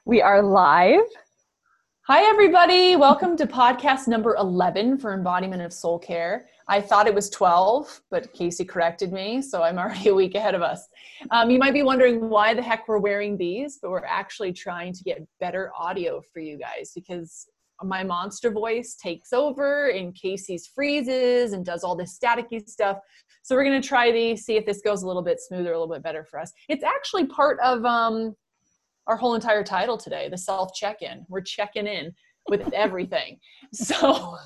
We are live. Hi, everybody. Welcome to podcast number 11 for Embodiment of Soul Care. I thought it was 12, but Casey corrected me, so I'm already a week ahead of us. You might be wondering why the heck we're wearing these, but we're actually trying to get better audio for you guys because my monster voice takes over and Casey's freezes and does all this staticky stuff. So we're going to try these, see if this goes a little bit smoother, a little bit better for us. It's actually part of our whole entire title today, the self check-in. We're checking in with everything. So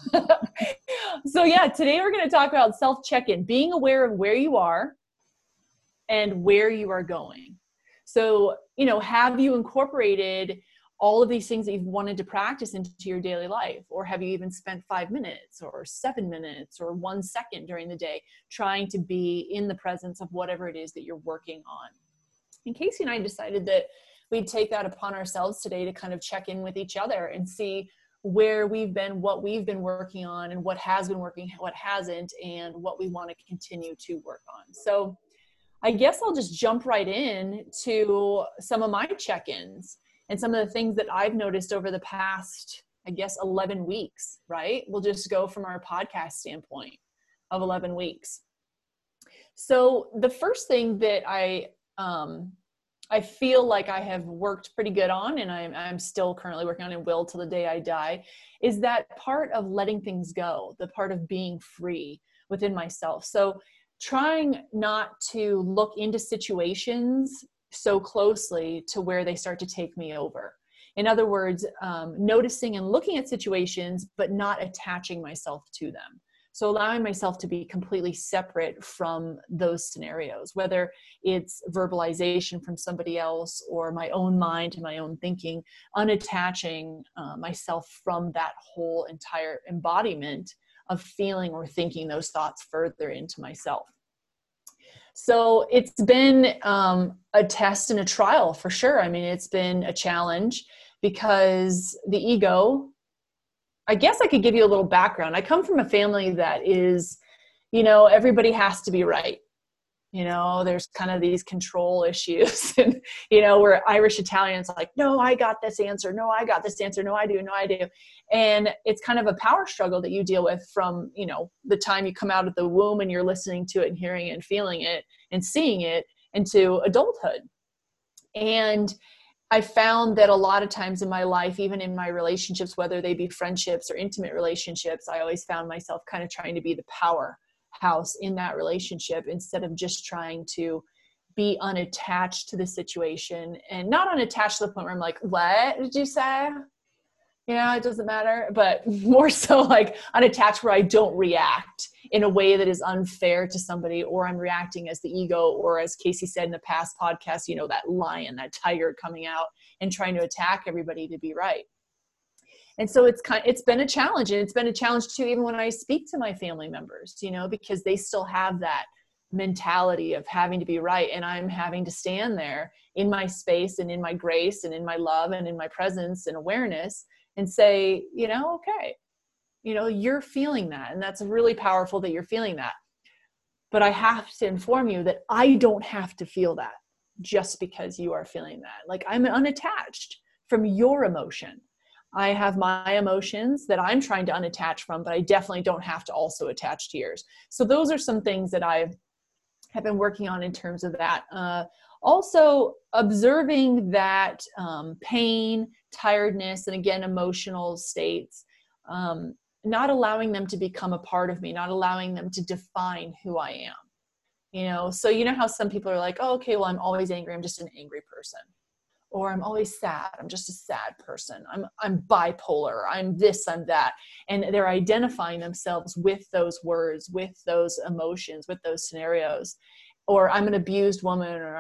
yeah, today we're going to talk about self check-in, being aware of where you are and where you are going. So, have you incorporated all of these things that you've wanted to practice into your daily life? Or have you even spent 5 minutes or 7 minutes or 1 second during the day trying to be in the presence of whatever it is that you're working on? And Casey and I decided that we'd take that upon ourselves today to kind of check in with each other and see where we've been, what we've been working on, and what has been working, what hasn't, and what we want to continue to work on. So I guess I'll just jump right in to some of my check-ins and some of the things that I've noticed over the past, 11 weeks, right? We'll just go from our podcast standpoint of 11 weeks. So the first thing that I feel like I have worked pretty good on, and I'm still currently working on and will till the day I die, is that part of letting things go, the part of being free within myself. So trying not to look into situations so closely to where they start to take me over. In other words, noticing and looking at situations, but not attaching myself to them. So allowing myself to be completely separate from those scenarios, whether it's verbalization from somebody else or my own mind and my own thinking, unattaching myself from that whole entire embodiment of feeling or thinking those thoughts further into myself. So it's been a test and a trial for sure. I mean, it's been a challenge because the ego, I guess I could give you a little background. I come from a family that is, everybody has to be right. There's kind of these control issues and, we're Irish Italians like, no, I got this answer. No, I got this answer. No, I do. No, I do. And it's kind of a power struggle that you deal with from, the time you come out of the womb and you're listening to it and hearing it and feeling it and seeing it into adulthood. And I found that a lot of times in my life, even in my relationships, whether they be friendships or intimate relationships, I always found myself kind of trying to be the powerhouse in that relationship instead of just trying to be unattached to the situation, and not unattached to the point where I'm like, what did you say? It doesn't matter, but more so like unattached where I don't react in a way that is unfair to somebody, or I'm reacting as the ego, or as Casey said in the past podcast, that lion, that tiger coming out and trying to attack everybody to be right. And so it's been a challenge, and it's been a challenge too, even when I speak to my family members, because they still have that mentality of having to be right. And I'm having to stand there in my space and in my grace and in my love and in my presence and awareness and say, okay, you're feeling that. And that's really powerful that you're feeling that. But I have to inform you that I don't have to feel that just because you are feeling that. Like, I'm unattached from your emotion. I have my emotions that I'm trying to unattach from, but I definitely don't have to also attach to yours. So those are some things that I have been working on in terms of that. Also observing that pain, tiredness, and again, emotional states, not allowing them to become a part of me, not allowing them to define who I am. So how some people are like, oh, okay, well, I'm always angry. I'm just an angry person. Or I'm always sad. I'm just a sad person. I'm bipolar. I'm this, I'm that. And they're identifying themselves with those words, with those emotions, with those scenarios. Or I'm an abused woman, or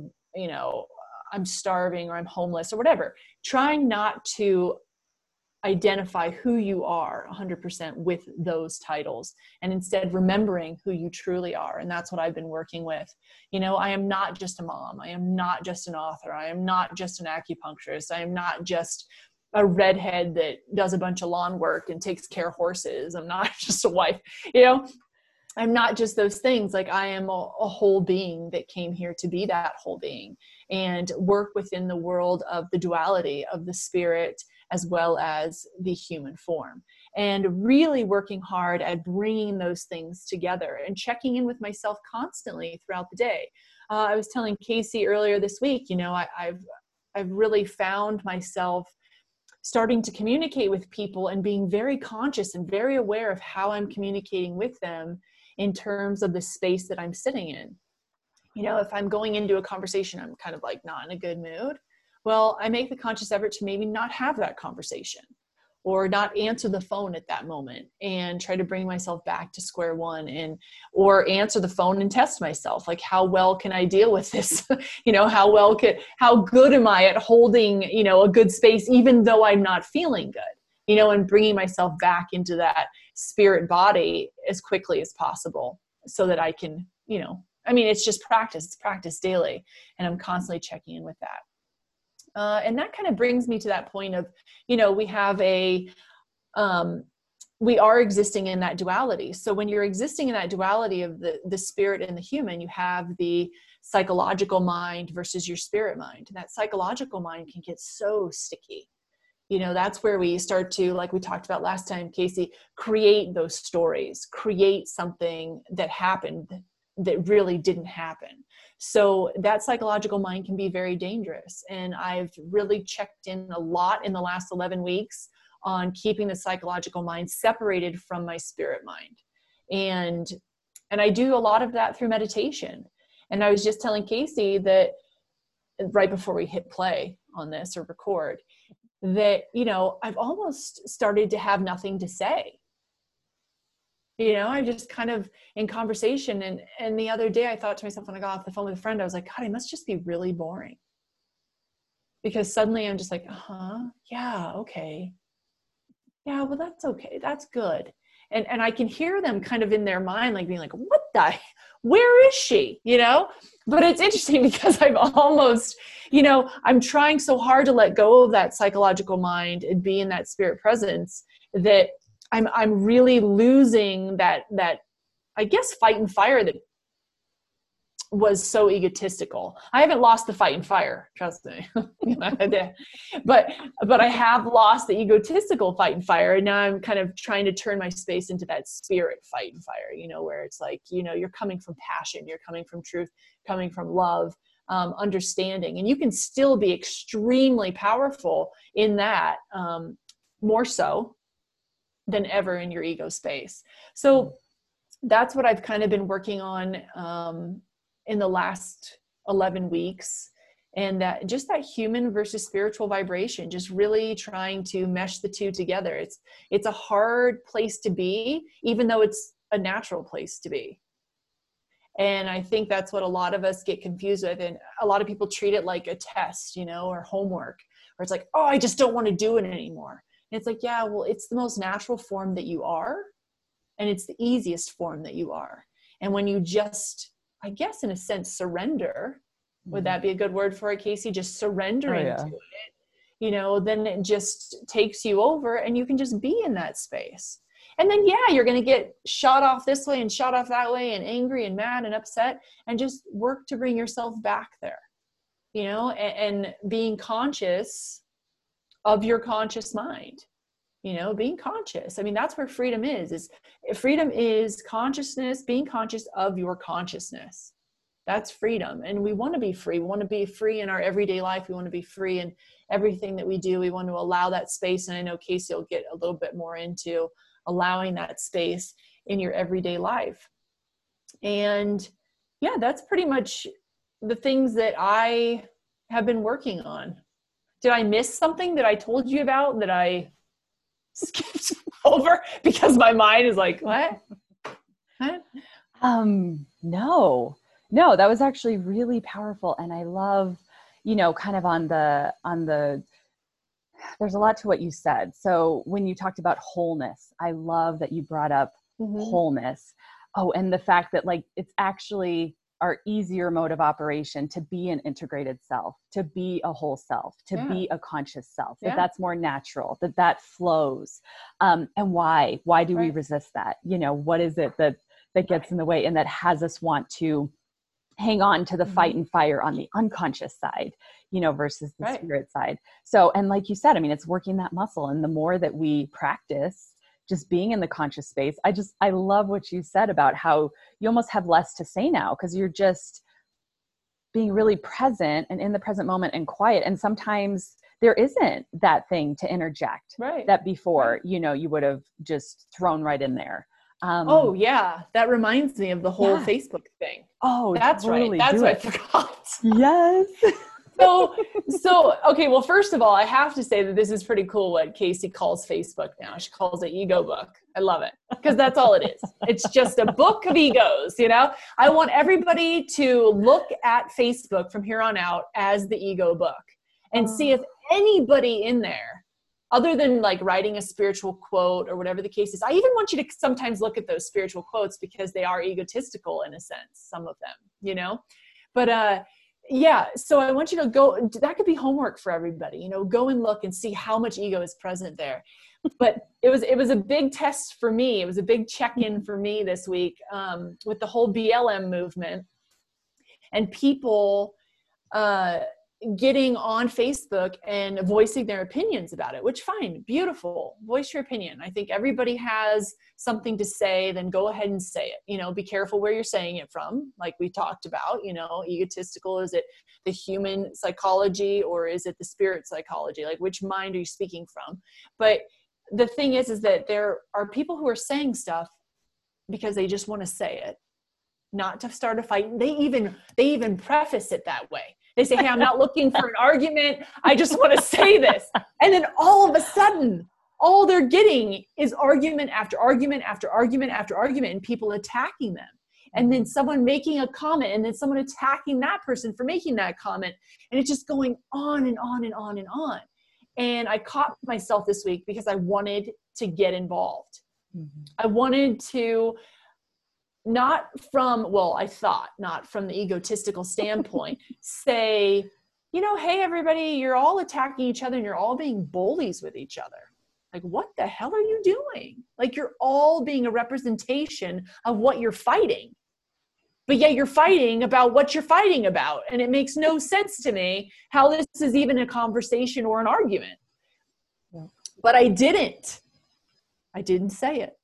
I'm starving, or I'm homeless, or whatever. Trying not to identify who you are 100% with those titles, and instead remembering who you truly are. And that's what I've been working with. I am not just a mom. I am not just an author. I am not just an acupuncturist. I am not just a redhead that does a bunch of lawn work and takes care of horses. I'm not just a wife, I'm not just those things. Like I am a whole being that came here to be that whole being and work within the world of the duality of the spirit as well as the human form, and really working hard at bringing those things together and checking in with myself constantly throughout the day. I was telling Casey earlier this week, I've really found myself starting to communicate with people and being very conscious and very aware of how I'm communicating with them in terms of the space that I'm sitting in. If I'm going into a conversation, I'm kind of like not in a good mood. Well, I make the conscious effort to maybe not have that conversation or not answer the phone at that moment and try to bring myself back to square one, or answer the phone and test myself. Like, how well can I deal with this? How good am I at holding, a good space, even though I'm not feeling good, and bringing myself back into that spirit body as quickly as possible so that I can, it's just practice. It's practice daily. And I'm constantly checking in with that. And that kind of brings me to that point of, we are existing in that duality. So when you're existing in that duality of the spirit and the human, you have the psychological mind versus your spirit mind. And that psychological mind can get so sticky. That's where we start to, like we talked about last time, Casey, create those stories, create something that happened that really didn't happen. So that psychological mind can be very dangerous. And I've really checked in a lot in the last 11 weeks on keeping the psychological mind separated from my spirit mind. And I do a lot of that through meditation. And I was just telling Casey that right before we hit play on this or record, that, I've almost started to have nothing to say. I just kind of in conversation. And the other day I thought to myself when I got off the phone with a friend, I was like, God, I must just be really boring. Because suddenly I'm just like, yeah, okay. Yeah, well, that's okay. That's good. And I can hear them kind of in their mind, like being like, where is she? But it's interesting because I've almost, I'm trying so hard to let go of that psychological mind and be in that spirit presence that I'm really losing that, I guess, fight and fire that was so egotistical. I haven't lost the fight and fire, trust me. but I have lost the egotistical fight and fire. And now I'm kind of trying to turn my space into that spirit fight and fire, where it's like, you're coming from passion, you're coming from truth, coming from love, understanding. And you can still be extremely powerful in that, more so than ever in your ego space. So that's what I've kind of been working on in the last 11 weeks. And that just that human versus spiritual vibration, just really trying to mesh the two together. It's a hard place to be, even though it's a natural place to be. And I think that's what a lot of us get confused with. And a lot of people treat it like a test, or homework, where it's like, oh, I just don't want to do it anymore. And it's like, yeah, well, it's the most natural form that you are. And it's the easiest form that you are. And when you just, I guess, in a sense, surrender, would that be a good word for it, Casey? Just surrendering to it, then it just takes you over and you can just be in that space. And then, yeah, you're going to get shot off this way and shot off that way and angry and mad and upset, and just work to bring yourself back there, and being conscious of your conscious mind, being conscious. I mean, that's where freedom is freedom is consciousness, being conscious of your consciousness. That's freedom. And we want to be free. We want to be free in our everyday life. We want to be free in everything that we do. We want to allow that space. And I know Casey will get a little bit more into allowing that space in your everyday life. And yeah, that's pretty much the things that I have been working on. Did I miss something that I told you about that I skipped over because my mind is like, what? No, that was actually really powerful. And I love, kind of on the, there's a lot to what you said. So when you talked about wholeness, I love that you brought up wholeness. Oh, and the fact that like, it's actually our easier mode of operation to be an integrated self, to be a whole self, to be a conscious self, that's more natural, that flows. And why do we resist that? What is it that gets in the way and that has us want to hang on to the fight and fire on the unconscious side, versus the spirit side. So, and like you said, I mean, it's working that muscle. And the more that we practice just being in the conscious space, I love what you said about how you almost have less to say now, because you're just being really present and in the present moment and quiet. And sometimes there isn't that thing to interject that before, you would have just thrown right in there. Oh yeah. That reminds me of the whole Facebook thing. Oh, that's totally. Right. That's what I forgot. Yes. So, okay. Well, first of all, I have to say that this is pretty cool what Casey calls Facebook now. She calls it ego book. I love it because that's all it is. It's just a book of egos. I want everybody to look at Facebook from here on out as the ego book and see if anybody in there, other than like writing a spiritual quote or whatever the case is. I even want you to sometimes look at those spiritual quotes because they are egotistical in a sense, some of them, but, yeah. So I want you to go, that could be homework for everybody, go and look and see how much ego is present there. But it was a big test for me. It was a big check-in for me this week, with the whole BLM movement and people, getting on Facebook and voicing their opinions about it, which fine, beautiful, voice your opinion. I think everybody has something to say, then go ahead and say it. Be careful where you're saying it from. Like we talked about, egotistical, is it the human psychology or is it the spirit psychology? Like which mind are you speaking from? But the thing is that there are people who are saying stuff because they just want to say it, not to start a fight. They even preface it that way. They say, hey, I'm not looking for an argument. I just want to say this. And then all of a sudden, all they're getting is argument after argument after argument after argument and people attacking them. And then someone making a comment and then someone attacking that person for making that comment. And it's just going on and on and on and on. And I caught myself this week because I wanted to get involved. I wanted to not from the egotistical standpoint, say, hey, everybody, you're all attacking each other and you're all being bullies with each other. Like, what the hell are you doing? Like, you're all being a representation of what you're fighting. But yet you're fighting about what you're fighting about. And it makes no sense to me how this is even a conversation or an argument. Yeah. But I didn't say it.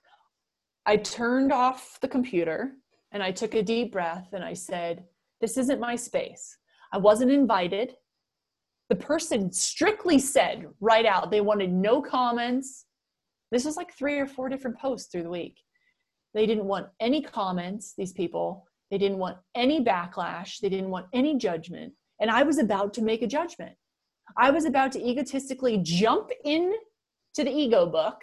I turned off the computer and I took a deep breath and I said, this isn't my space. I wasn't invited. The person strictly said right out, they wanted no comments. This was like 3 or 4 different posts through the week. They didn't want any comments, these people. They didn't want any backlash. They didn't want any judgment. And I was about to make a judgment. I was about to egotistically jump in to the ego book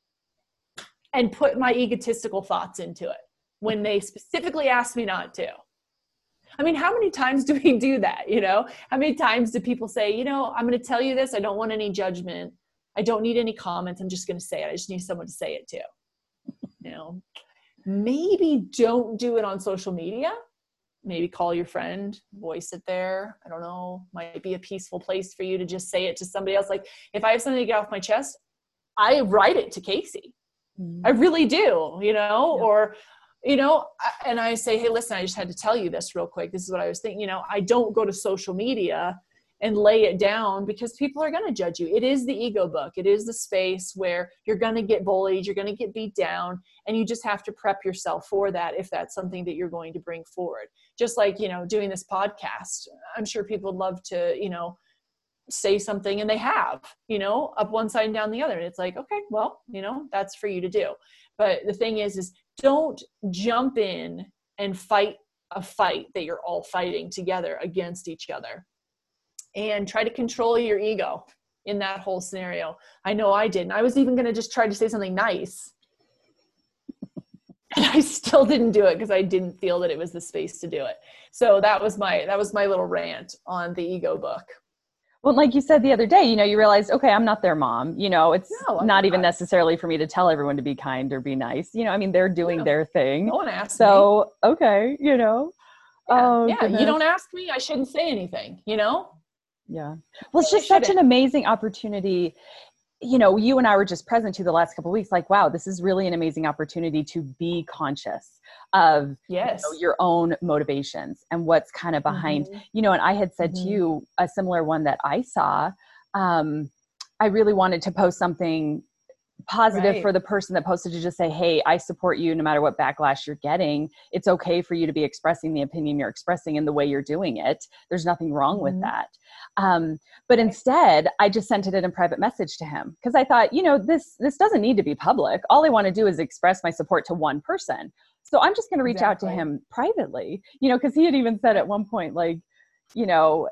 and put my egotistical thoughts into it when they specifically asked me not to. I mean, how many times do we do that? How many times do people say, I'm going to tell you this. I don't want any judgment. I don't need any comments. I'm just going to say it. I just need someone to say it too. Maybe don't do it on social media. Maybe call your friend, voice it there. I don't know. Might be a peaceful place for you to just say it to somebody else. Like if I have something to get off my chest, I write it to Casey. I really do, or, and I say, hey, listen, I just had to tell you this real quick. This is what I was thinking. I don't go to social media and lay it down because people are going to judge you. It is the ego book. It is the space where you're going to get bullied. You're going to get beat down, and you just have to prep yourself for that if that's something that you're going to bring forward. Just like, doing this podcast. I'm sure people would love to, say something, and they have, up one side and down the other. And it's like, okay, well, that's for you to do. But the thing is don't jump in and fight a fight that you're all fighting together against each other, and try to control your ego in that whole scenario. I know I didn't. I was even going to just try to say something nice. And I still didn't do it because I didn't feel that it was the space to do it. So that was my little rant on the ego book. Well, like you said the other day, you realized, okay, I'm not their mom. It's not even necessarily for me to tell everyone to be kind or be nice. They're doing their thing. No one asked me. So, okay, Yeah, you don't ask me, I shouldn't say anything, Yeah. Well, it's just such an amazing opportunity. you know, you and I were just present to the last couple of weeks, like, wow, this is really an amazing opportunity to be conscious of Yes. your own motivations and what's kind of behind, you know, and I had said to you a similar one that I saw. I really wanted to post something positive for the person that posted, to just say, hey, I support you no matter what backlash you're getting. It's okay for you to be expressing the opinion you're expressing in the way you're doing it. There's nothing wrong with that. But instead, I just sent it in a private message to him because I thought, you know, this doesn't need to be public. All I want to do is express my support to one person. So I'm just going to reach out to him privately, you know, because he had even said at one point, like, you know,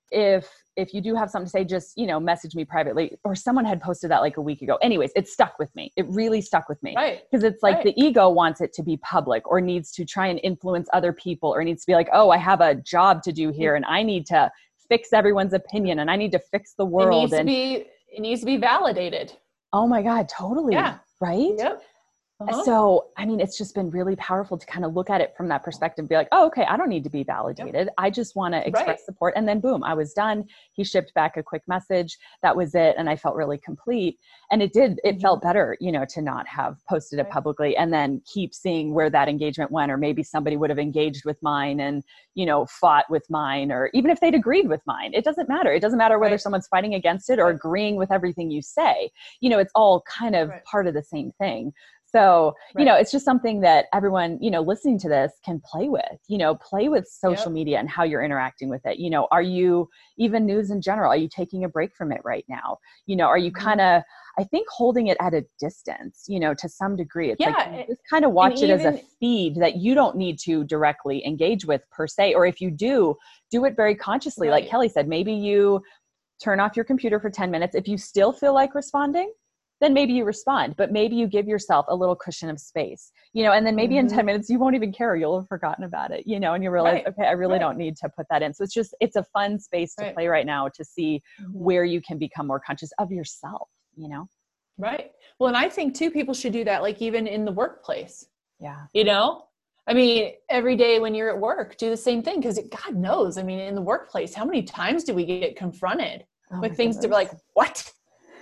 if you do have something to say, just, you know, message me privately. Or someone had posted that like a week ago. Anyways, it stuck with me. It really stuck with me. Because it's like the ego wants it to be public, or needs to try and influence other people, or needs to be like, oh, I have a job to do here and I need to fix everyone's opinion and I need to fix the world. It needs to be validated. Oh my God, totally. Yeah. Right? Yep. So, I mean, it's just been really powerful to kind of look at it from that perspective, be like, oh, okay, I don't need to be validated. I just want to express support. And then boom, I was done. He shipped back a quick message. That was it. And I felt really complete. And it felt better, you know, to not have posted it publicly and then keep seeing where that engagement went, or maybe somebody would have engaged with mine and, you know, fought with mine, or even if they'd agreed with mine, it doesn't matter. It doesn't matter whether someone's fighting against it or agreeing with everything you say, you know, it's all kind of part of the same thing. So, you know, it's just something that everyone, you know, listening to this can play with, you know, play with social media and how you're interacting with it. You know, are you, even news in general, are you taking a break from it right now? You know, are you kind of, I think, holding it at a distance, you know, to some degree? It's like you just kind of watch it as a feed that you don't need to directly engage with per se. Or if you do it very consciously. Like Kelly said, maybe you turn off your computer for 10 minutes. If you still feel like responding, then maybe you respond, but maybe you give yourself a little cushion of space, you know, and then maybe in 10 minutes, you won't even care. You'll have forgotten about it, you know, and you realize, okay, I really don't need to put that in. So it's a fun space to play right now to see where you can become more conscious of yourself, you know? Right. Well, and I think too, people should do that, like even in the workplace. Yeah. You know, I mean, every day when you're at work, do the same thing. Because God knows, I mean, in the workplace, how many times do we get confronted with things to be like, what?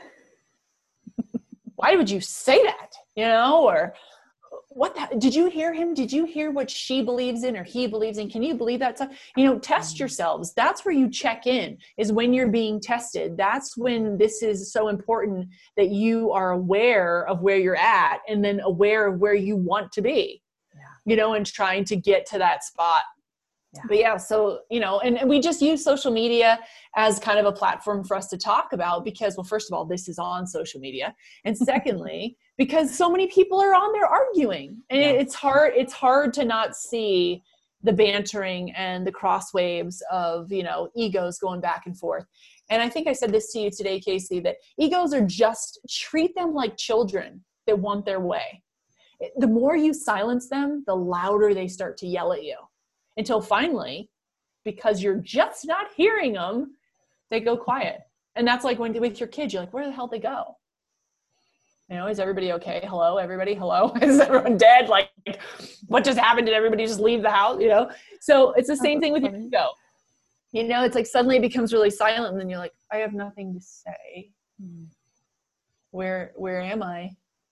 Why would you say that? You know, or did you hear him? Did you hear what she believes in or he believes in? Can you believe that stuff? You know, test yourselves. That's where you check in, is when you're being tested. That's when this is so important, that you are aware of where you're at and then aware of where you want to be, you know, and trying to get to that spot. But yeah, so, you know, and we just use social media as kind of a platform for us to talk about because, well, first of all, this is on social media. And secondly, because so many people are on there arguing, and it's hard to not see the bantering and the cross waves of, you know, egos going back and forth. And I think I said this to you today, Casey, that egos are just, treat them like children that want their way. The more you silence them, the louder they start to yell at you. Until finally, because you're just not hearing them, they go quiet. And that's like when with your kids, you're like, where the hell did they go? You know, is everybody okay? Hello, everybody. Hello. Is everyone dead? Like, what just happened? Did everybody just leave the house? You know? So it's the same thing with your ego. You know, it's like suddenly it becomes really silent. And then you're like, I have nothing to say. Where am I?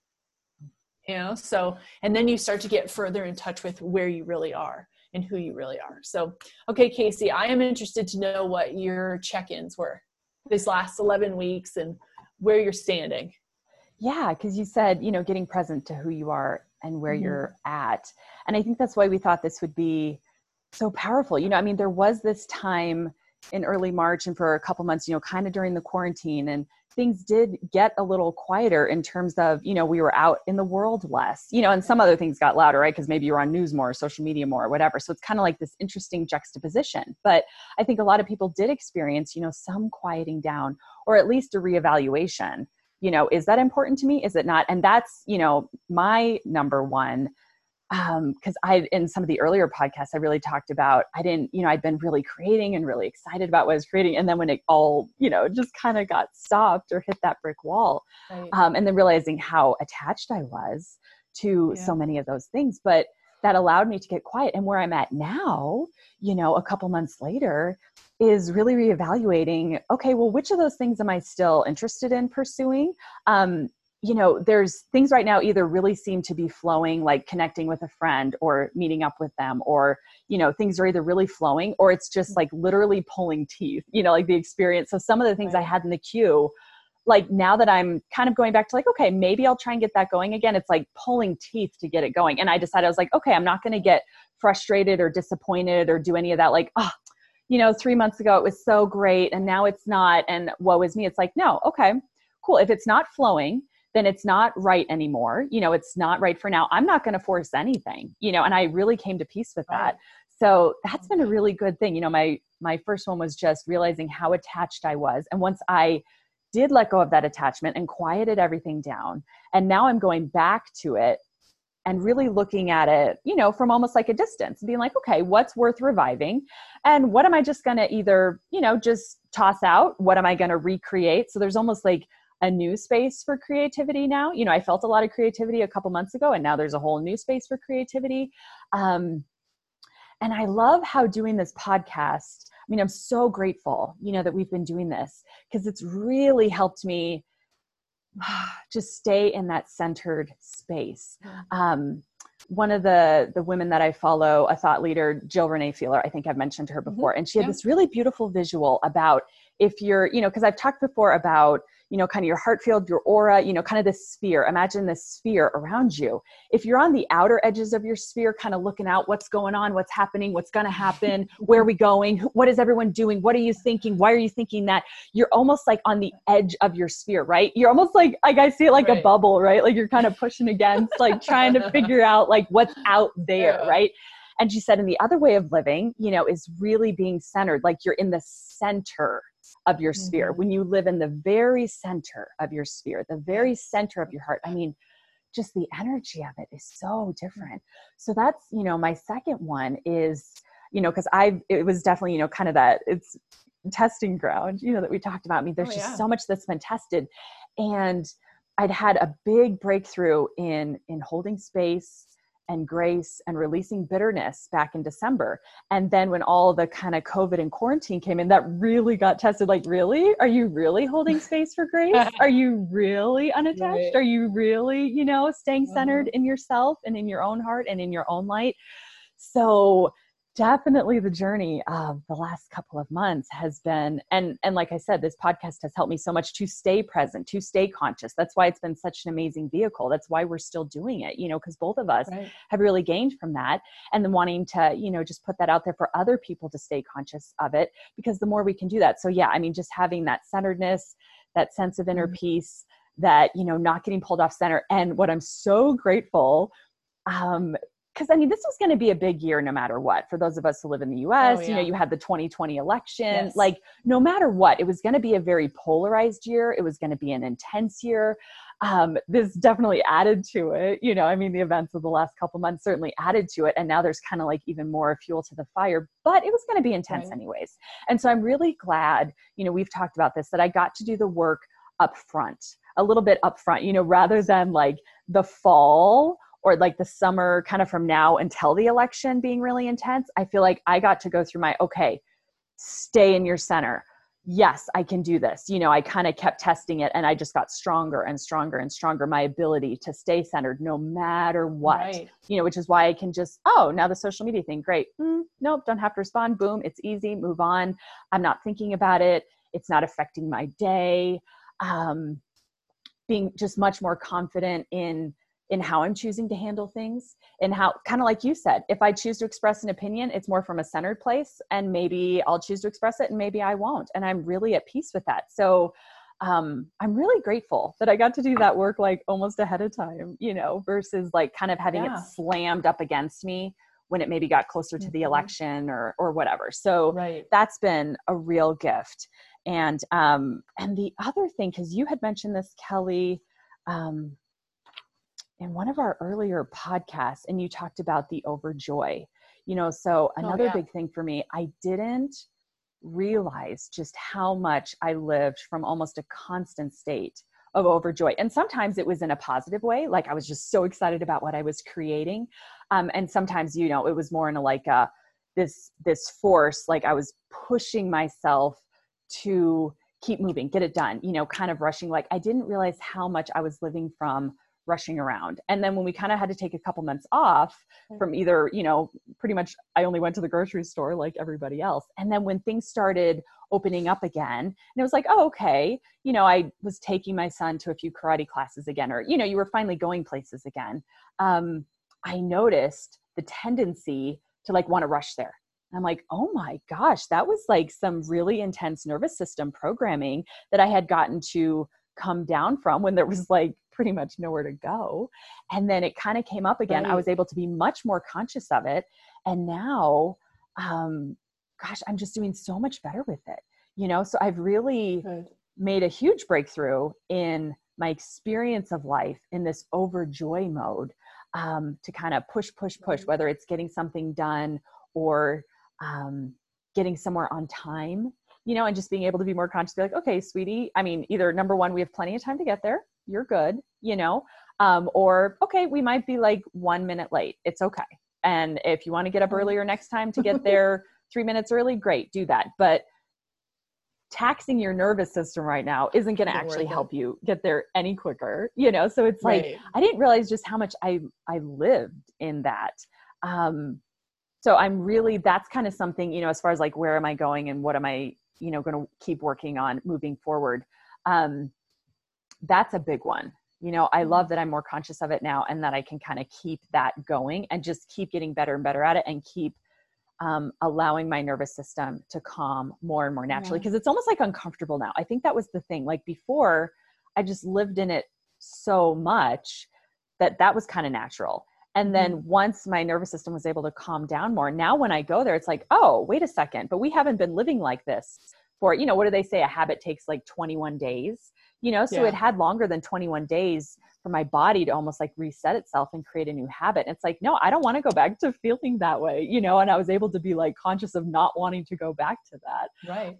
You know, so, and then you start to get further in touch with where you really are and who you really are. So, okay, Casey, I am interested to know what your check-ins were this last 11 weeks and where you're standing. Yeah, because you said, you know, getting present to who you are and where you're at. And I think that's why we thought this would be so powerful. You know, I mean, there was this time in early March and for a couple months, you know, kind of during the quarantine, and things did get a little quieter in terms of, you know, we were out in the world less, you know, and some other things got louder, right? Because maybe you're on news more, social media more, or whatever. So it's kind of like this interesting juxtaposition. But I think a lot of people did experience, you know, some quieting down, or at least a reevaluation. You know, is that important to me? Is it not? And that's, you know, my number one. Because in some of the earlier podcasts, I really talked about, I'd been really creating and really excited about what I was creating. And then when it all, you know, just kind of got stopped or hit that brick wall, and then realizing how attached I was to so many of those things. But that allowed me to get quiet. And where I'm at now, a couple months later, is really reevaluating, okay, well, which of those things am I still interested in pursuing? There's things right now either really seem to be flowing, like connecting with a friend or meeting up with them, or, things are either really flowing or it's just like literally pulling teeth, like the experience. So some of the things I had in the queue, like now that I'm kind of going back to like, okay, maybe I'll try and get that going again. It's like pulling teeth to get it going. And I decided, I was like, okay, I'm not going to get frustrated or disappointed or do any of that. Like, 3 months ago, it was so great and now it's not. And woe is me. It's like, no, okay, cool. If it's not flowing, then it's not right anymore. It's not right for now. I'm not going to force anything, and I really came to peace with that. So that's been a really good thing. My first one was just realizing how attached I was. And once I did let go of that attachment and quieted everything down, and now I'm going back to it and really looking at it, from almost like a distance, being like, okay, what's worth reviving? And what am I just going to either, just toss out? What am I going to recreate? So there's almost like a new space for creativity now. I felt a lot of creativity a couple months ago, and now there's a whole new space for creativity. And I love how doing this podcast, I'm so grateful, that we've been doing this, because it's really helped me just stay in that centered space. One of the women that I follow, a thought leader, Jill Renee Feeler, I think I've mentioned her before. And she had this really beautiful visual about if you're, because I've talked before about, kind of your heart field, your aura, kind of this sphere. Imagine this sphere around you. If you're on the outer edges of your sphere, kind of looking out, what's going on, what's happening, what's going to happen, where are we going? What is everyone doing? What are you thinking? Why are you thinking that? You're almost like on the edge of your sphere, right? You're almost like I see it like a bubble, right? Like you're kind of pushing against, like trying to figure out like what's out there, right? And she said, and the other way of living, is really being centered. Like you're in the center of your sphere. When you live in the very center of your sphere, the very center of your heart, just the energy of it is so different. So that's, my second one is, because it was definitely, kind of that it's testing ground, that we talked about. There's just so much that's been tested. And I'd had a big breakthrough in holding space and grace and releasing bitterness back in December. And then when all the kind of COVID and quarantine came in, that really got tested. Like, really? Are you really holding space for grace? Are you really unattached? Right. Are you really, staying centered in yourself and in your own heart and in your own light? So definitely the journey of the last couple of months has been, and like I said, this podcast has helped me so much to stay present, to stay conscious. That's why it's been such an amazing vehicle. That's why we're still doing it, because both of us have really gained from that. And then wanting to, just put that out there for other people to stay conscious of it, because the more we can do that. So yeah, just having that centeredness, that sense of inner peace, that, not getting pulled off center. And what I'm so grateful, because this was going to be a big year no matter what. For those of us who live in the US, you had the 2020 election, like no matter what, it was going to be a very polarized year. It was going to be an intense year. This definitely added to it. The events of the last couple months certainly added to it. And now there's kind of like even more fuel to the fire, but it was going to be intense anyways. And so I'm really glad, we've talked about this, that I got to do the work up front, a little bit up front, rather than like the fall or like the summer, kind of from now until the election being really intense. I feel like I got to go through stay in your center. Yes, I can do this. I kind of kept testing it, and I just got stronger and stronger and stronger, my ability to stay centered no matter what, which is why I can just, now the social media thing, great. Nope, don't have to respond. Boom. It's easy. Move on. I'm not thinking about it. It's not affecting my day. Being just much more confident in how I'm choosing to handle things, and how, kind of like you said, if I choose to express an opinion, it's more from a centered place, and maybe I'll choose to express it and maybe I won't. And I'm really at peace with that. So I'm really grateful that I got to do that work like almost ahead of time, versus like kind of having it slammed up against me when it maybe got closer to the election or whatever. So that's been a real gift. And the other thing, because you had mentioned this, Kelly, in one of our earlier podcasts, and you talked about the overjoy, so another big thing for me, I didn't realize just how much I lived from almost a constant state of overjoy. And sometimes it was in a positive way. Like I was just so excited about what I was creating. And sometimes, you know, it was more in a, like this force, like I was pushing myself to keep moving, get it done, you know, kind of rushing. Like I didn't realize how much I was living from rushing around. And then when we kind of had to take a couple months off from either, you know, pretty much I only went to the grocery store like everybody else. And then when things started opening up again, and it was like, oh, okay, you know, I was taking my son to a few karate classes again, or, you know, you were finally going places again. I noticed the tendency to like want to rush there. I'm like, oh my gosh, that was like some really intense nervous system programming that I had gotten to come down from when there was like pretty much nowhere to go. And then it kind of came up again. Right. I was able to be much more conscious of it. And now, gosh, I'm just doing so much better with it, you know? So I've really made a huge breakthrough in my experience of life in this overjoy mode, to kind of push, whether it's getting something done or getting somewhere on time, you know, and just being able to be more conscious, be like, okay, sweetie, I mean, either number one, we have plenty of time to get there. You're good, you know, or, okay, we might be like 1 minute late. It's okay. And if you want to get up earlier next time to get there 3 minutes early, great, do that. But taxing your nervous system right now isn't going to actually help you get there any quicker, you know? So it's like, I didn't realize just how much I lived in that. So I'm really, that's kind of something, you know, as far as like, where am I going and what am I, you know, going to keep working on moving forward. That's a big one. You know, I love that I'm more conscious of it now and that I can kind of keep that going and just keep getting better and better at it and keep allowing my nervous system to calm more and more naturally. Cause it's almost like uncomfortable now. I think that was the thing. Like before I just lived in it so much that was kind of natural. And then once my nervous system was able to calm down more, now when I go there, it's like, oh, wait a second, but we haven't been living like this for, you know, what do they say? A habit takes like 21 days, you know? So it had longer than 21 days for my body to almost like reset itself and create a new habit. And it's like, no, I don't want to go back to feeling that way, you know? And I was able to be like conscious of not wanting to go back to that. Right.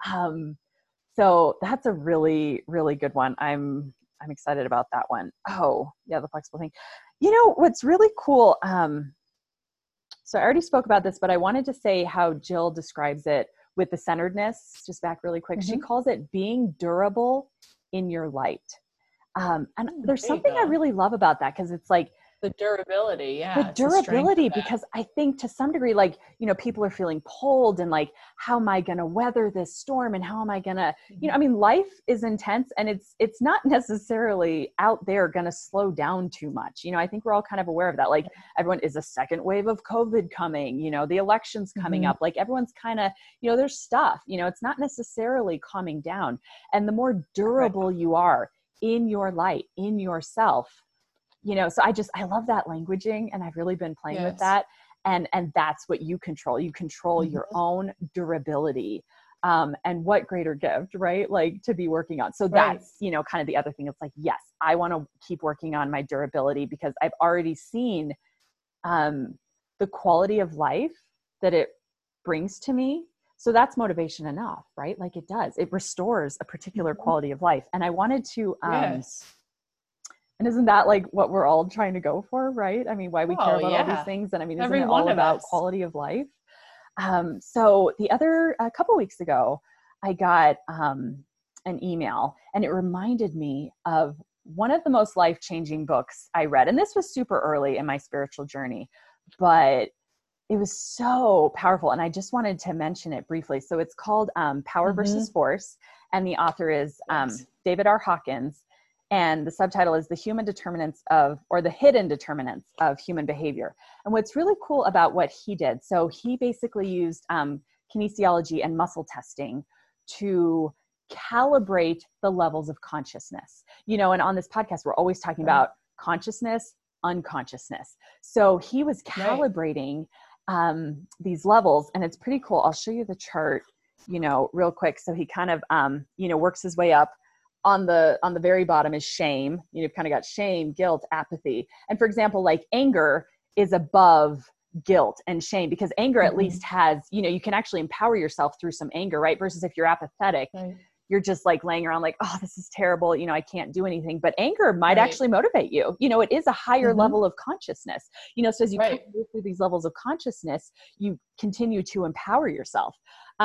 So that's a really, really good one. I'm excited about that one. Oh yeah. The flexible thing. You know, what's really cool. So I already spoke about this, but I wanted to say how Jill describes it with the centeredness, just back really quick. She calls it being durable in your light. And there's something I really love about that. Cause it's like, the durability. Yeah. The durability, because I think to some degree, like, you know, people are feeling pulled and like, how am I going to weather this storm? And how am I going to, you know, I mean, life is intense and it's not necessarily out there going to slow down too much. You know, I think we're all kind of aware of that. Like everyone is a second wave of COVID coming, you know, the election's coming up, like everyone's kind of, you know, there's stuff, you know, it's not necessarily calming down. And the more durable you are in your light, in yourself, you know, so I love that languaging and I've really been playing with that. And that's what you control. You control your own durability. And what greater gift, right? Like to be working on. So that's, you know, kind of the other thing. It's like, yes, I want to keep working on my durability because I've already seen the quality of life that it brings to me. So that's motivation enough, right? Like it does, it restores a particular quality of life. And I wanted to, and isn't that like what we're all trying to go for, right? I mean, why we care about all these things. And I mean, isn't it all about quality of life? So the a couple weeks ago, I got an email and it reminded me of one of the most life-changing books I read. And this was super early in my spiritual journey, but it was so powerful. And I just wanted to mention it briefly. So it's called Power versus Force. And the author is David R. Hawkins. And the subtitle is The Hidden Determinants of Human Behavior. And what's really cool about what he did, so he basically used kinesiology and muscle testing to calibrate the levels of consciousness. You know, and on this podcast, we're always talking about consciousness, unconsciousness. So he was calibrating these levels, and it's pretty cool. I'll show you the chart, you know, real quick. So he kind of, you know, works his way up. On the very bottom is shame. You've kind of got shame, guilt, apathy. And for example, like anger is above guilt and shame because anger at least has, you know, you can actually empower yourself through some anger, right? Versus if you're apathetic, you're just like laying around like, oh, this is terrible. You know, I can't do anything. But anger might actually motivate you. You know, it is a higher level of consciousness, you know, so as you kind of move through these levels of consciousness, you continue to empower yourself.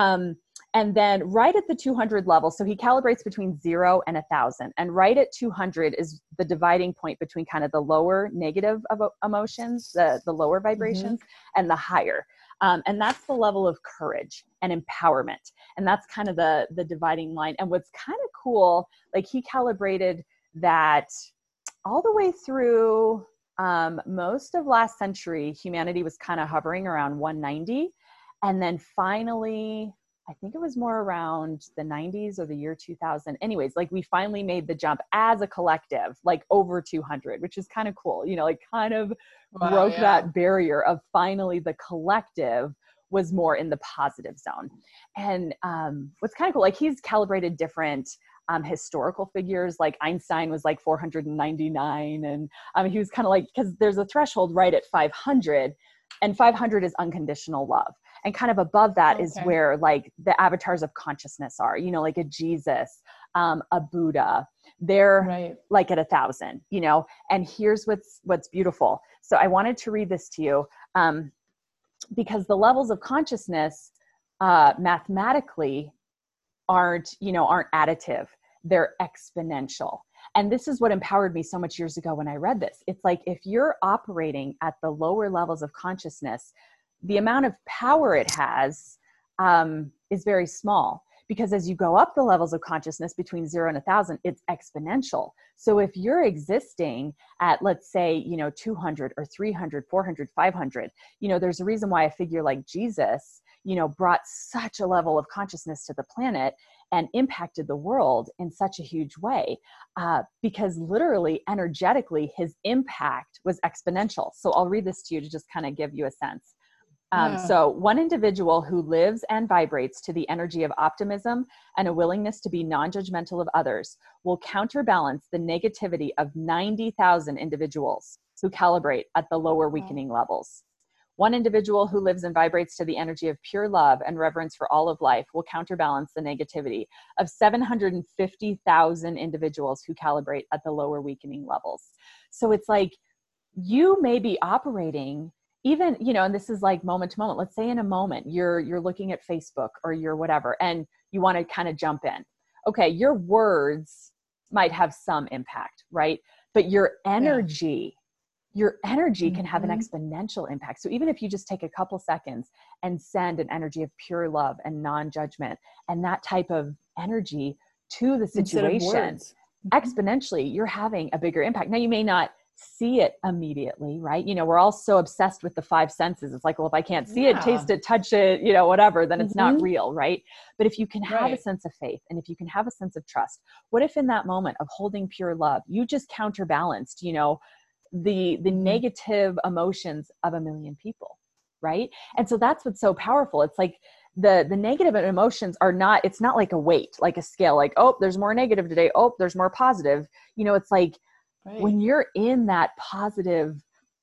And then right at the 200 level, so he calibrates between 0 and 1,000. And right at 200 is the dividing point between kind of the lower negative emotions, the lower vibrations, and the higher. And that's the level of courage and empowerment. And that's kind of the dividing line. And what's kind of cool, like he calibrated that all the way through most of last century, humanity was kind of hovering around 190. And then finally, I think it was more around the 90s or the year 2000. Anyways, like we finally made the jump as a collective, like over 200, which is kind of cool. You know, like kind of broke that barrier of finally the collective was more in the positive zone. And what's kind of cool, like he's calibrated different historical figures, like Einstein was like 499. And he was kind of like, because there's a threshold right at 500, and 500 is unconditional love. And kind of above that is where like the avatars of consciousness are, you know, like a Jesus, a Buddha, they're like at 1,000, you know. And here's what's beautiful. So I wanted to read this to you because the levels of consciousness mathematically aren't additive. They're exponential. And this is what empowered me so much years ago when I read this. It's like, if you're operating at the lower levels of consciousness, the amount of power it has is very small, because as you go up the levels of consciousness between 0 and 1,000, it's exponential. So if you're existing at, let's say, you know, 200 or 300, 400, 500, you know, there's a reason why a figure like Jesus, you know, brought such a level of consciousness to the planet and impacted the world in such a huge way, because literally, energetically, his impact was exponential. So I'll read this to you to just kind of give you a sense. So one individual who lives and vibrates to the energy of optimism and a willingness to be non-judgmental of others will counterbalance the negativity of 90,000 individuals who calibrate at the lower weakening levels. One individual who lives and vibrates to the energy of pure love and reverence for all of life will counterbalance the negativity of 750,000 individuals who calibrate at the lower weakening levels. So it's like, you may be operating even, you know, and this is like moment to moment. Let's say in a moment, you're looking at Facebook or you're whatever, and you want to kind of jump in. Okay, your words might have some impact, right? But your energy can have an exponential impact. So even if you just take a couple seconds and send an energy of pure love and non-judgment and that type of energy to the situation, exponentially, you're having a bigger impact. Now, you may not see it immediately, right? You know, we're all so obsessed with the 5 senses. It's like, well, if I can't see it, taste it, touch it, you know, whatever, then it's not real, right? But if you can have a sense of faith, and if you can have a sense of trust, what if in that moment of holding pure love, you just counterbalanced, you know, the negative emotions of 1 million people, right? And so that's what's so powerful. It's like the negative emotions are not, it's not like a weight, like a scale, like, oh, there's more negative today, oh, there's more positive. You know, it's like, when you're in that positive,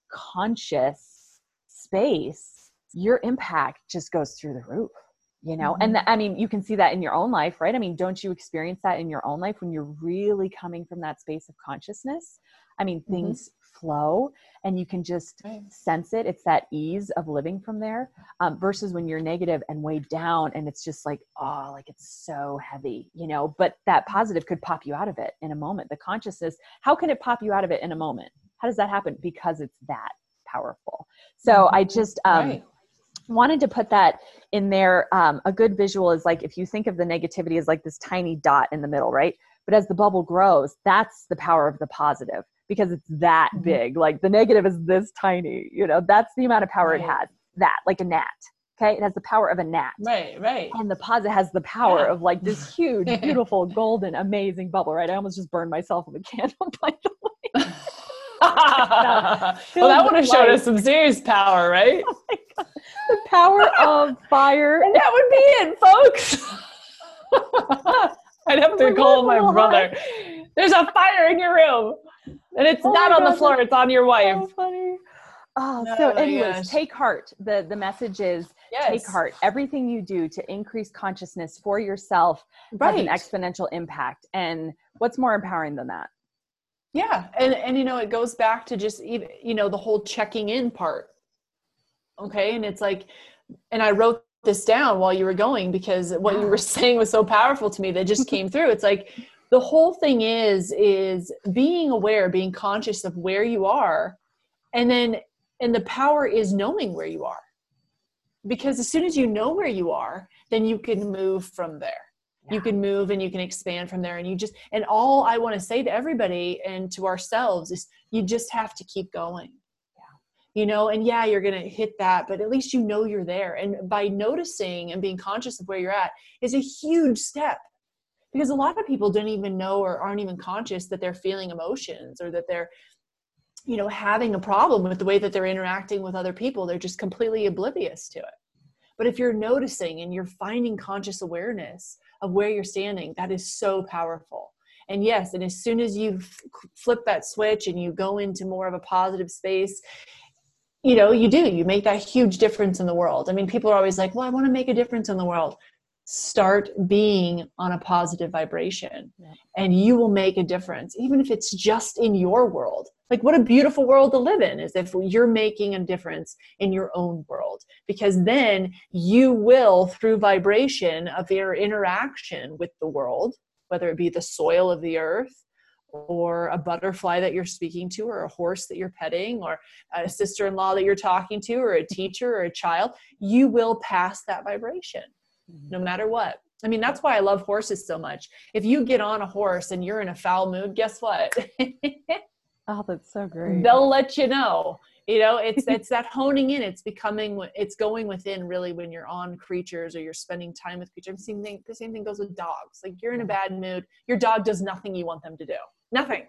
conscious space, your impact just goes through the roof, you know? And I mean, you can see that in your own life, right? I mean, don't you experience that in your own life when you're really coming from that space of consciousness? I mean, things flow and you can just sense it. It's that ease of living from there, versus when you're negative and weighed down and it's just like, oh, like it's so heavy, you know, but that positive could pop you out of it in a moment. The consciousness, how can it pop you out of it in a moment? How does that happen? Because it's that powerful. So I just, wanted to put that in there. A good visual is like, if you think of the negativity as like this tiny dot in the middle, right? But as the bubble grows, that's the power of the positive, because it's that big. Like the negative is this tiny, you know, that's the amount of power it has. That, like a gnat. Okay. It has the power of a gnat. Right. And the positive has the power of like this huge, beautiful, golden, amazing bubble, right? I almost just burned myself with a candle, by the way. Well, that would have showed us some serious power, right? Oh my God. The power of fire. And that would be it, folks. I'd have to call my brother. There's a fire in your room. And it's not on the floor, it's on your wife. So funny. So anyways, take heart. The message is take Yes. heart. Everything you do to increase consciousness for yourself has an Right. exponential impact. And what's more empowering than that? Yeah. And, it goes back to just even, the whole checking in part. Okay. And it's like, and I wrote this down while you were going, because what you were saying was so powerful to me that just came through. It's like, the whole thing is being aware, being conscious of where you are. And the power is knowing where you are, because as soon as you know where you are, then you can move from there. You can move and you can expand from there. And all I want to say to everybody and to ourselves is you just have to keep going. And you're going to hit that, but at least you're there. And by noticing and being conscious of where you're at is a huge step, because a lot of people don't even know or aren't even conscious that they're feeling emotions, or that they're, having a problem with the way that they're interacting with other people. They're just completely oblivious to it. But if you're noticing and you're finding conscious awareness of where you're standing, that is so powerful. And yes, and as soon as you flip that switch and you go into more of a positive space, you make that huge difference in the world. I mean, people are always like, well, I want to make a difference in the world. Start being on a positive vibration, and you will make a difference, even if it's just in your world. Like, what a beautiful world to live in is if you're making a difference in your own world, because then you will, through vibration of your interaction with the world, whether it be the soil of the earth, or a butterfly that you're speaking to, or a horse that you're petting, or a sister-in-law that you're talking to, or a teacher or a child, you will pass that vibration no matter what. I mean, that's why I love horses so much. If you get on a horse and you're in a foul mood, guess what? Oh, that's so great. They'll let you know. It's that honing in. It's going within, really, when you're on creatures or you're spending time with creatures. The same thing goes with dogs. Like, you're in a bad mood, your dog does nothing you want them to do. Nothing.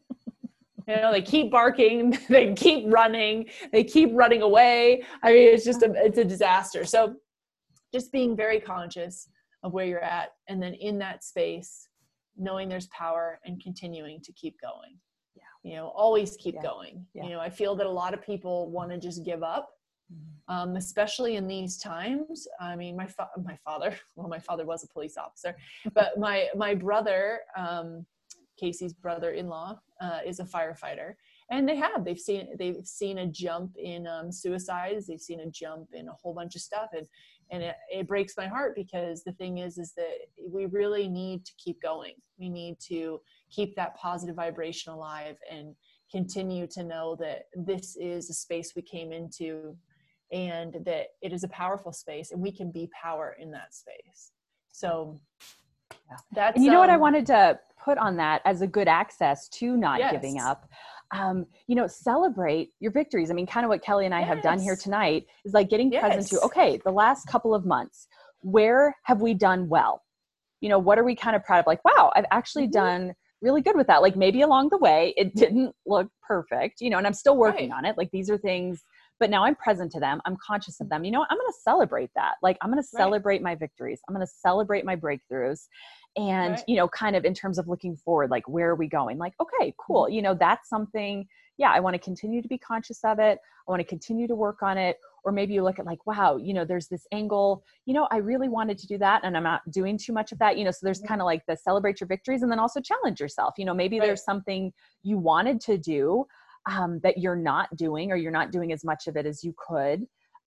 They keep barking, they keep running away. I mean, it's a disaster. So just being very conscious of where you're at, and then in that space, knowing there's power and continuing to keep going. Always keep going. I feel that a lot of people want to just give up, especially in these times. I mean, my father was a police officer, but my brother, Casey's brother-in-law, is a firefighter, and they've seen a jump in suicides. They've seen a jump in a whole bunch of stuff, and it breaks my heart, because the thing is that we really need to keep going. We need to keep that positive vibration alive and continue to know that this is a space we came into, and that it is a powerful space, and we can be power in that space. So that's, and what I wanted to put on that as a good access to not giving up, celebrate your victories. I mean, kind of what Kelly and I have done here tonight is like getting present to, okay, the last couple of months, where have we done well? What are we kind of proud of? Like, wow, I've actually done really good with that. Like, maybe along the way, it didn't look perfect, and I'm still working on it. Like, these are things, but now I'm present to them. I'm conscious of them. I'm going to celebrate that. Like, I'm going to celebrate my victories. I'm going to celebrate my breakthroughs. And, kind of in terms of looking forward, like, where are we going? Like, okay, cool. That's something, I want to continue to be conscious of it. I want to continue to work on it. Or maybe you look at like, wow, there's this angle, I really wanted to do that and I'm not doing too much of that, so there's kind of like the celebrate your victories, and then also challenge yourself. Maybe there's something you wanted to do that you're not doing, or you're not doing as much of it as you could.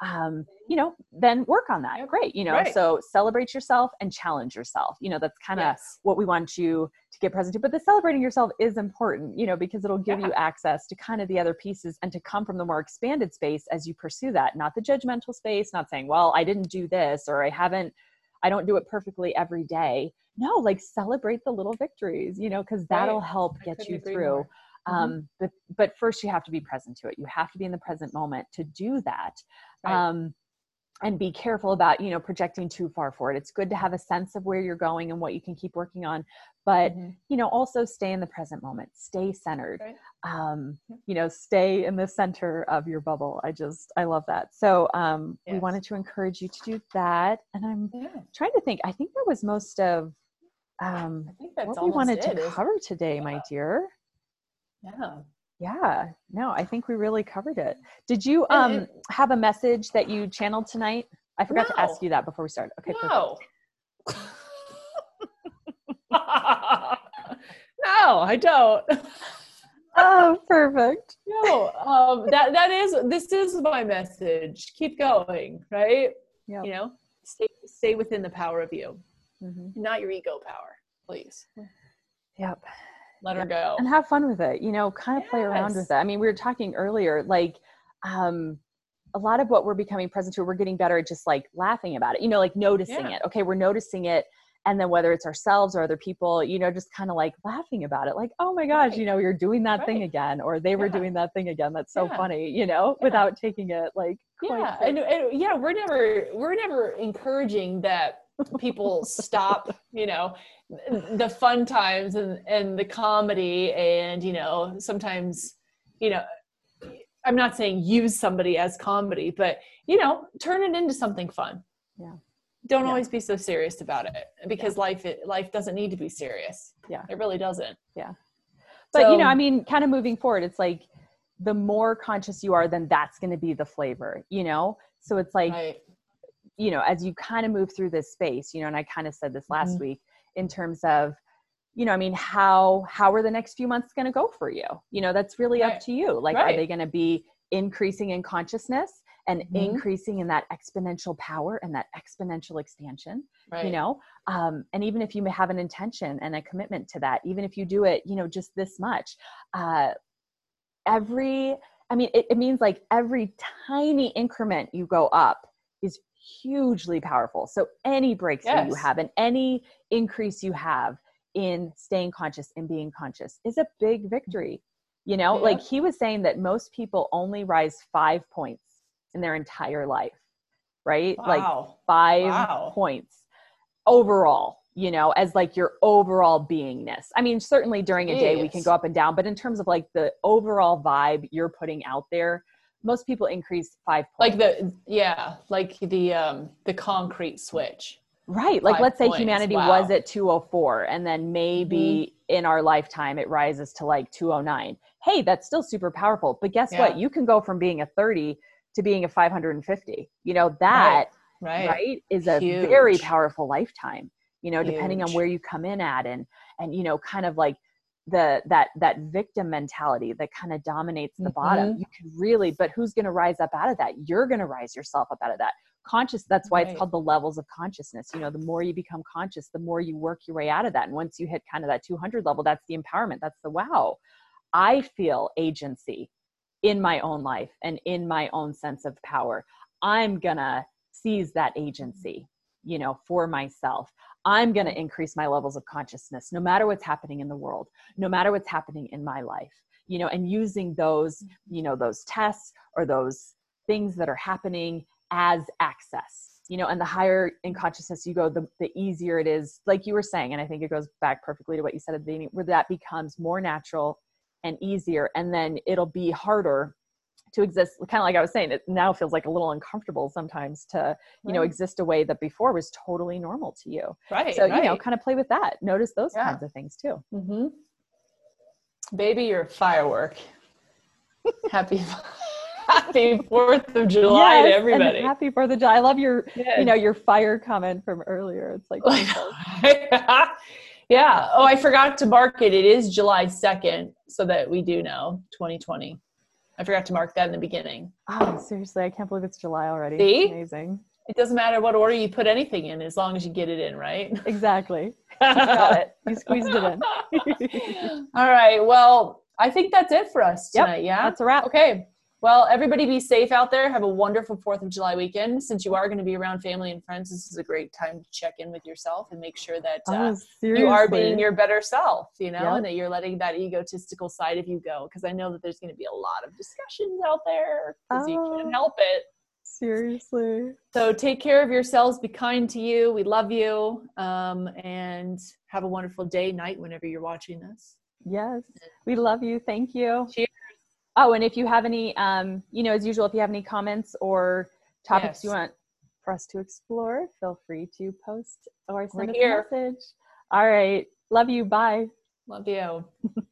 Then work on that. Great. So celebrate yourself and challenge yourself. That's kind of what we want you to get present to, but the celebrating yourself is important, because it'll give you access to kind of the other pieces and to come from the more expanded space as you pursue that, not the judgmental space, not saying, well, I didn't do this, or I don't do it perfectly every day. No, like, celebrate the little victories, because that'll help get you through. But first you have to be present to it. You have to be in the present moment to do that. And be careful about, projecting too far forward. It's good to have a sense of where you're going and what you can keep working on, but, also stay in the present moment, stay centered, stay in the center of your bubble. I love that. So, we wanted to encourage you to do that. And I'm trying to think, I think that was most of, I think that's what we wanted to cover today, my dear. Yeah. No, I think we really covered it. Did you have a message that you channeled tonight? I forgot to ask you that before we started. Okay, no. No, I don't. Oh, perfect. No, this is my message. Keep going, right? Yep. You know, stay within the power of you, not your ego power, please. Yep. Let her go. And have fun with it, you know, kind of play around with it. I mean, we were talking earlier, like, a lot of what we're becoming present to, we're getting better at just like laughing about it, you know, like noticing it. Okay. We're noticing it. And then whether it's ourselves or other people, you know, just kind of like laughing about it. Like, oh my gosh, you know, you're doing that thing again, or they were doing that thing again. That's so funny, you know, without taking it like, and we're never encouraging that people stop, you know, the fun times and the comedy. And, you know, sometimes, you know, I'm not saying use somebody as comedy, but, you know, turn it into something fun. Yeah. Don't always be so serious about it, because life doesn't need to be serious. Yeah. It really doesn't. Yeah. But, you know, I mean, kind of moving forward, it's like the more conscious you are, then that's going to be the flavor, you know? So it's like, you know, as you kind of move through this space, you know, and I kind of said this last week in terms of, you know, I mean, how are the next few months going to go for you? You know, that's really up to you. Like, are they going to be increasing in consciousness and increasing in that exponential power and that exponential expansion, you know? And even if you have an intention and a commitment to that, even if you do it, you know, just this much, it means like every tiny increment you go up is hugely powerful. So any breakthrough you have and any increase you have in staying conscious and being conscious is a big victory. You know, like he was saying that most people only rise 5 points in their entire life, right? Like 5 points overall, you know, as like your overall beingness. I mean, certainly during a day we can go up and down, but in terms of like the overall vibe you're putting out there, most people increase 5 points. Like the concrete switch. Right. Like let's say humanity was at 204 and then maybe in our lifetime it rises to like 209. Hey, that's still super powerful. But guess what? You can go from being a 30 to being a 550. You know, that is a very powerful lifetime, you know, depending on where you come in at and you know, kind of like that victim mentality that kind of dominates the bottom. You can really, but who's going to rise up out of that? You're going to rise yourself up out of that. Conscious, that's why it's called the levels of consciousness. You know, the more you become conscious, the more you work your way out of that. And once you hit kind of that 200 level, that's the empowerment. That's the wow. I feel agency in my own life and in my own sense of power. I'm gonna seize that agency, you know, for myself. I'm gonna increase my levels of consciousness, no matter what's happening in the world, no matter what's happening in my life, you know, and using those, you know, those tests or those things that are happening as access, you know, and the higher in consciousness you go, the easier it is, like you were saying. And I think it goes back perfectly to what you said at the beginning, where that becomes more natural and easier. And then it'll be harder to exist. Kind of like I was saying, it now feels like a little uncomfortable sometimes to, you know, exist a way that before was totally normal to you. So, you know, kind of play with that. Notice those kinds of things too. Baby, you're a firework. Happy 4th of July to everybody. And happy 4th of July. I love your, you know, your fire comment from earlier. It's like, yeah. Oh, I forgot to mark it. It is July 2nd, so that we do know 2020. I forgot to mark that in the beginning. Oh, seriously. I can't believe it's July already. See? Amazing. It doesn't matter what order you put anything in, as long as you get it in, right? Exactly. You got it. You squeezed it in. All right. Well, I think that's it for us tonight. Yeah. That's a wrap. Okay. Well, everybody be safe out there. Have a wonderful 4th of July weekend. Since you are going to be around family and friends, this is a great time to check in with yourself and make sure that you are being your better self, you know, and that you're letting that egotistical side of you go. Because I know that there's going to be a lot of discussions out there because you can't help it. Seriously. So take care of yourselves. Be kind to you. We love you. And have a wonderful day, night, whenever you're watching this. Yes. We love you. Thank you. Cheers. Oh, and if you have any, you know, as usual, if you have any comments or topics you want for us to explore, feel free to post or send us a message. All right. Love you. Bye. Love you.